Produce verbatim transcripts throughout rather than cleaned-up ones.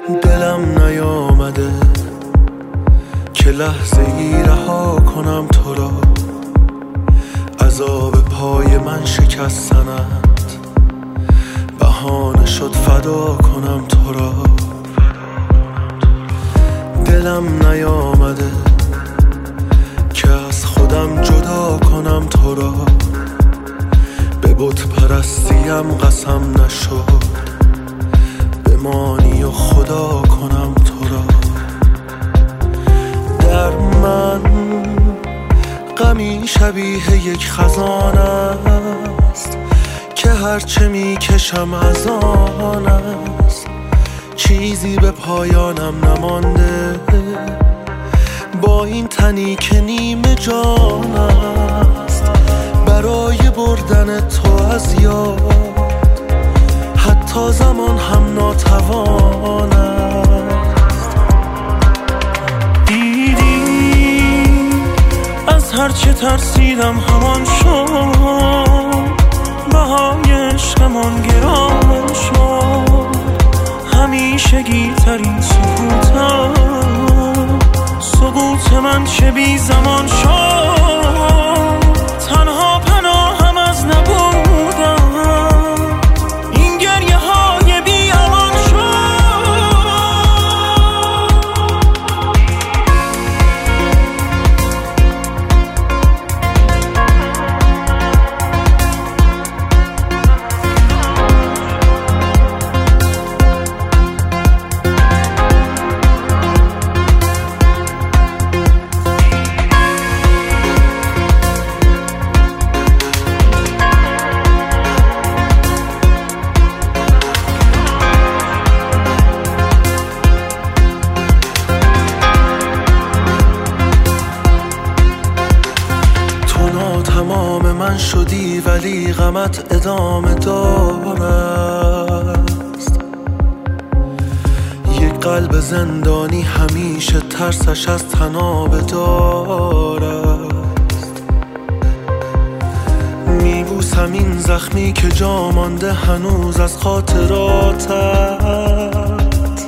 دلم نیامده که لحظه ای رها کنم تو را، عذاب پای من شکستنت بهانه شد فدا کنم تو را. دلم نیامده که از خودم جدا کنم تو را، به بت پرستیم قسم نشد بمانی و خدا کنم تو را. در من غمی شبیه یک خزان است که هرچه می کشم از آن است، چیزی به پایانم نمانده با این تنی که نیمه جان است. برای بردن تو از یاد حتی زمان هم ناتوان است. دیدی از هرچه ترسیدم همان شد، بهای عشقمان گران شد، همیشگی ترین سکوتم، سکوت من چه بی زمان شد، تنها پناهم از نبودم، این گریه های بی امان تمام من شدی ولی غمت ادامه دارست. یک قلب زندانی همیشه ترسش از تنابه دارست. میبوسم این زخمی که جا مانده هنوز از خاطراتت،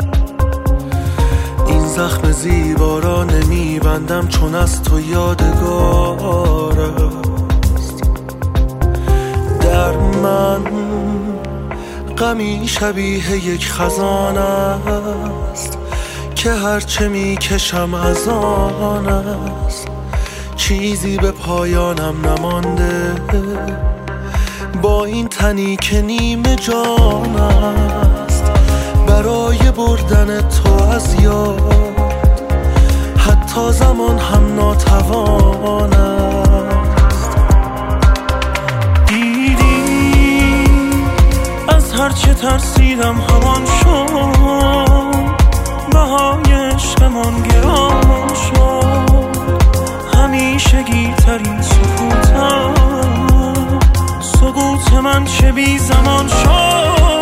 این زخم زیبا را نمیبندم چون از تو یادگار است. در من غمی شبیه یک خزان است که هرچه میکشم از آن است، چیزی به پایانم نمانده با این تنی که نیمه جان است. برای بردن تو از یاد حتی زمان هم ناتوان است. دیدی از هرچه ترسیدم همان شد، بهای عشقمان گران شد، همیشگی ترین سکوتم، سکوت من چه بی زمان شد.